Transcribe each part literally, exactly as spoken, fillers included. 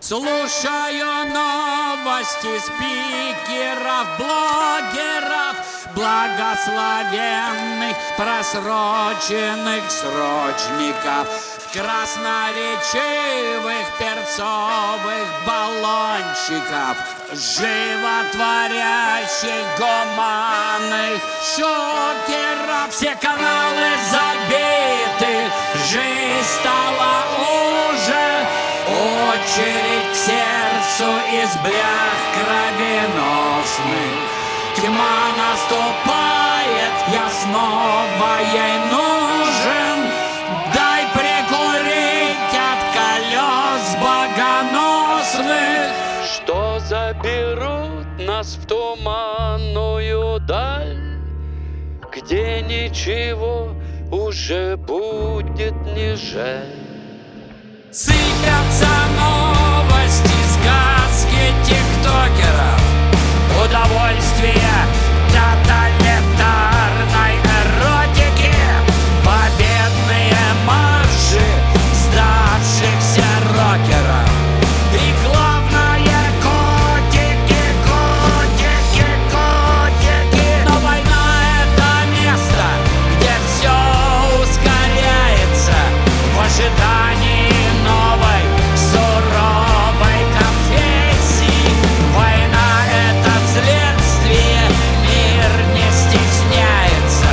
Слушаю новости спикеров, блогеров, благословенных, просроченных срочников, красноречивых перцовых баллончиков, животворящих гуманных шокеров. Все каналы забиты, жизнь стала уже очередь к сердцу из блях кровеносных. Тьма наступает, я снова ей нужен. Дай прикурить от колес богоносных, что заберут нас в туманную даль, где ничего уже будет не жаль. Сыпятся новости, сказки тиктокеров, удовольствие тоталитарной эротики, победные марши сдавшихся рокеров. И главное, котики, котики, котики. Но война — это место, где все ускоряется в ожидании новой суровой конфессии. Война — это следствие, мир не стесняется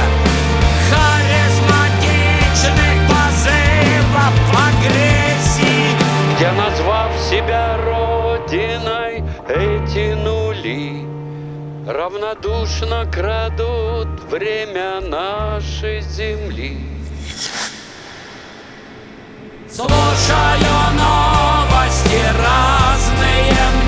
харизматичных позывов агрессии, Где, назвав себя родиной, эти нули равнодушно крадут время нашей земли. слушаю новости разные.